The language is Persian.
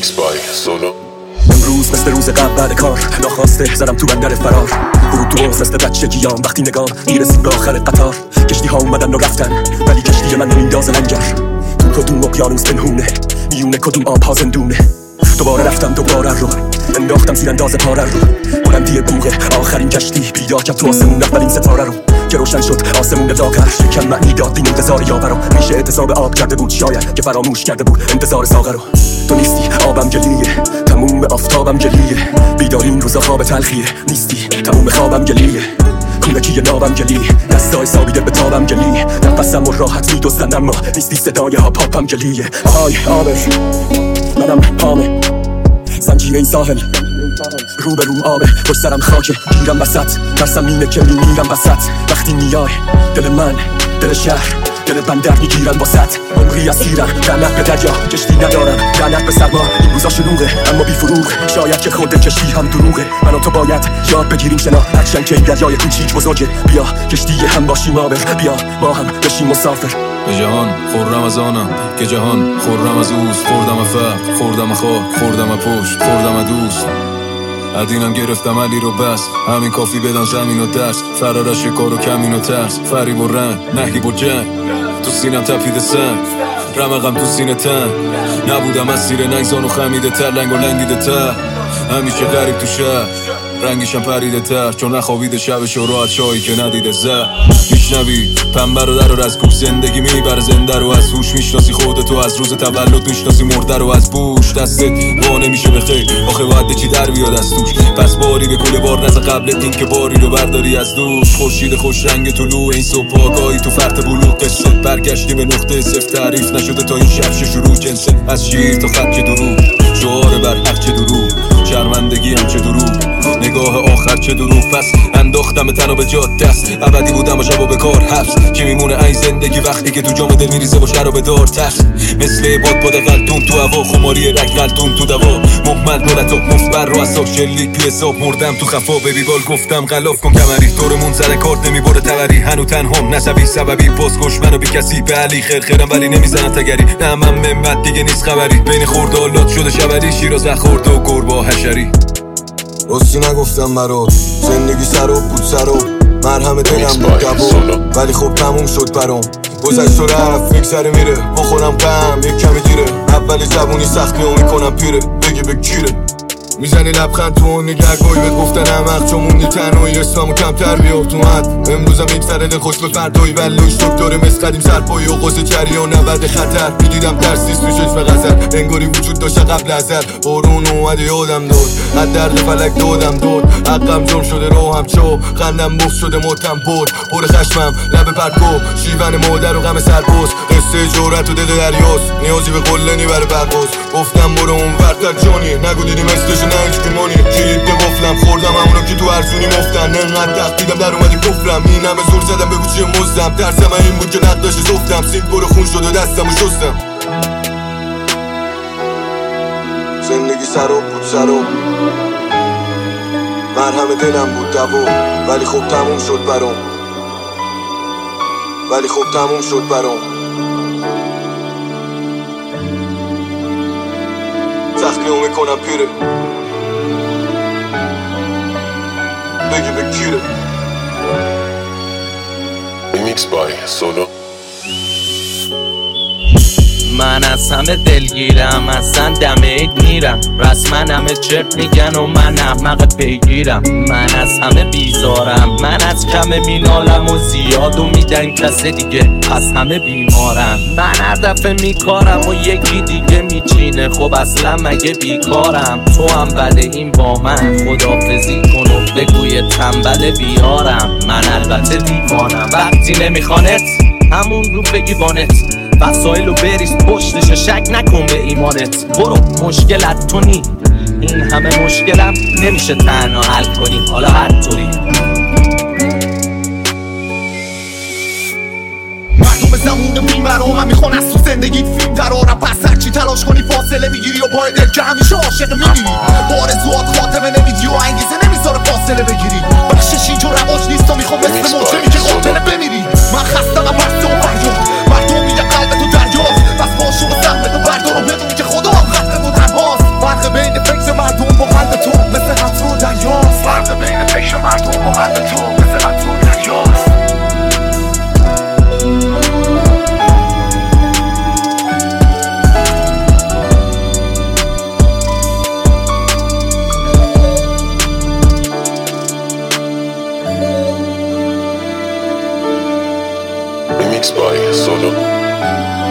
Remix by Solo. امروز مثل روز قبل بعد کار ناخواسته زدم تو بندر فرار. ورود تو بغز مثل بچگیام وقتی نگام میرسید به آخر قطار. کشتی ها اومدن و رفتن ولی کشتی من نمیندازه لنگر. تو کدوم اقیانوس پنهونه میونه کدوم آب ها زندونه. دوباره رفتم دوباره رو انداختم زیر انداز پاره رو. بلندی بوغه آخرین کشتی پیدا کرد تو آسمون اولین ستاره رو که روشن شد آسمون لاغر. شکم معنی داد بین انتظار یاور رو. میشه اعتصاب آب کرده بود شاید که فراموش کرده بود انتظار ساغر رو. تو نیستی آبم گلیه تموم آفتابم گلیه. بیداری این روزا خواب تلخیه نیستی تموم خوابم گلیه. کودکی نابم گلی دستای سابیده به تابم گلی. نفسم و راحت میدوستن اما نیستی صدای ها پاپم گلیه. آی آبه منم پامه زنجیره این ساحل رو به روم آبه پشت سرم خاکه گیرم وسط ترسم اینه که میمیرم وسط. وقتی میای دل من دل شهر دل بندر میگیرن واسط. عمری اسیرم لعنت به دریا کشتی ندارم لعنت به سرما. این روزا شلوغه اما بی فروغ شاید که خود کشتی هم دروغه. من و تو باید یاد بگیریم شنا هرچند که این دریای کوچیک بزرگه. بیا کشتی هم باشیم آبر بیا ما هم بشیم مسافر. به جهان خورم از آنم که جهان خورم از اوست. خوردم فقر خوردم خاک خوردم پشت خوردم دوست. ادینم گرفتم علی رو بس همین کافی بدن زمین و دست. فرارش شکار و کمین و ترس فریب و رنگ نهیب و جنگ. تو سینم تپیده سنگ رمقم تو سینه تن. نبودم از سیر نگزان و خمیده تر لنگ و لنگیده تر. همیشه غریب تو شهر رنگیشم پریده تر چون نخوابیده شبش و راحت شایی که ندیده زر. میشنوی پنبه رو در و از کوش زندگی میبره زنده رو از هوش. میشناسی خودتو از روز تولد میشناسی مرده رو از بوش. دستت وا نمیشه به خیر آخه باید چی در بیاد از توش. پس باری به کل بار نزد قبل این که باری رو برداری از دوش. خورشید خوش رنگ طلوع این صبح آگاهی تو فرط بلوغ قصه برگشتی به نقطه صفر. تعریف نشده تا این شب شروع جنسه از شیر تا خط که دروغ شعار بر حق چه دروغ شرمندگی هم چه دروغ نگاه آخر چه دروغ. پس انداختم تنو به جاد دست ابدی بودم و شب و بکار حبس. که میمونه این زندگی وقتی که تو جام دل میریزه با شراب دار تخت. مثل باد غلطون تو هوا خماری رگ غلطون تو دوا. محمد دولتا مفبر رو اصاب شلیک پی حساب مردم تو خفا. ببی بال گفتم غلاف کن کمری دورمون سر کارت نمیبره تبری. هنو تنهام نسبی سببی باز کش منو بی کسی به علی خرخرم ولی نمیزنن تگری. نه من ممت دیگه نیست خبری بین خوردالات شده شبری. شیراز خورد و گربا حشری. راستی نگفتم برات زندگی سراب بود سراب. مرهم دلم بود دوا ولی خب تموم شد برام. گذشت و رفت میگذره میره با خودم غم یک کمی دیره. اولی زبونی سخت میو میکنم پیره بگی به کیره. میزنی لبخند تو اون نگهگاهی بهت گفتن احمق چون موندی تنهایی. اسممو کمتر بیار تو مد امروزم میگذره دل خوش به فردایی. ولی شک داره مثل قدیم سرپایی و قوز جریان نبرد خطر. میدیدم درسیست تو چشم غزل انگاری وجود داشته قبل ازل. بارون اومده یادم داد از درد فلک دادم داد. عقم جم شده راهم چو خندم بخ شده ماتم برد. پر خشمم لب پرکو شیون مادر و غم سرباز. قصه جورت و دل دریاست نیازی به قله نی برای پرواز. گفتم برو اون ورتر جانی نگو دیدی مثلش نه هیچ کیمانی. کلید به قفلم خوردم همونو که تو ارزونی مفتن. انقدر تقدیدم در اومدی کفرم این همه زور زدم بگو چیه مزدم. ترسم این بود که نقداش زفتم سید برو خون شد و دستم و شستم. زندگی سراب بود سراب مرهم دلم بود دوا ولی خب تموم شد برام. ولی خب تموم شد برام. زخمیو میکنم پیره بگی به کیره. Remix by Solo. من از همه دلگیرم اصلا دمه عید میرم. رسما همه چرت میگن و من احمق پیگیرم. من از همه بیزارم من از کم مینالم و زیاد و میدن کس دیگه پس همه بیمارم. من هر دفعه میکارم و یکی دیگه میچینه. خب اصلا مگه بیکارم تو هم بده این با من. خدافزی کن و بگوی تنبل بیارم. من البته دیوانم وقتی نمیخوانت همون رو بگی بانت. وسایل رو بریز پشتش شک نکن به ایمانت. برو مشکلت تو نی این همه مشکلم نمیشه تنها حل کنی حالا هر طوری. مردم زمون بیمرا من میخوان از تو زندگیت فیلم درارم. پس هرچی تلاش کنی فاصله میگیری و پای دل که همیشه عاشق میگیری. بارزوات خاتمه نمیدی و انگیزه نمیذاره فاصله بگیری. بخشش اینجا رواج نیست و میخوام مثل موجه که قاتله بمیری. من خستم از پرسه و فریاد مردم میگه قلب تو دریاست. بس باشو و سهم تو بردار و بدون که خدا هم خطه و تنهاست. مردم با قلب تو مثل قطع دریاست. Remix by Solo.